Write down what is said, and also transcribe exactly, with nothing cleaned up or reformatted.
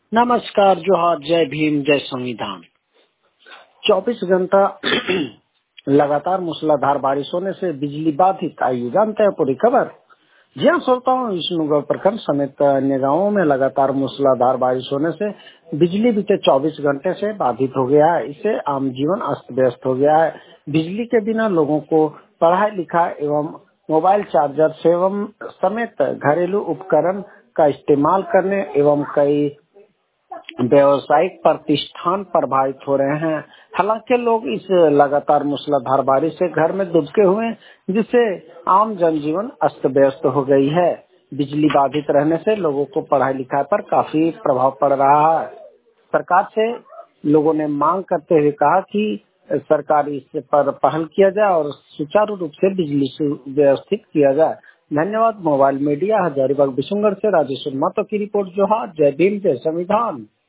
नमस्कार, जोहार, जय भीम, जय संविधान। चौबीस घंटा लगातार मूसलाधार बारिश होने से बिजली बाधित। आइए जानते हैं पूरी खबर। जी हाँ श्रोताओं, विष्णुगढ़ प्रखंड समेत अन्य गांवों में लगातार मूसलाधार बारिश होने से बिजली बीते चौबीस घंटे से बाधित हो गया है। इससे आम जीवन अस्त व्यस्त हो गया है। बिजली के बिना लोगों को पढ़ाई लिखाई एवं मोबाइल चार्जर से एवं समेत घरेलू उपकरण का इस्तेमाल करने एवं कई व्यावसायिक प्रतिष्ठान प्रभावित हो रहे हैं। हालांकि लोग इस लगातार मूसलाधार बारिश से घर में दुबके हुए हैं, जिससे आम जनजीवन अस्त व्यस्त हो गई है। बिजली बाधित रहने से लोगों को पढ़ाई लिखाई पर काफी प्रभाव पड़ रहा है। सरकार से लोगों ने मांग करते हुए कहा कि सरकार इस पर पहल किया जाए और सुचारू रूप से बिजली व्यवस्थित किया जाए। धन्यवाद। मोबाइल मीडिया हजारीबाग विशुनगढ़ से राजेश्वर महतो की रिपोर्ट। जोहार, जय भीम, जय संविधान।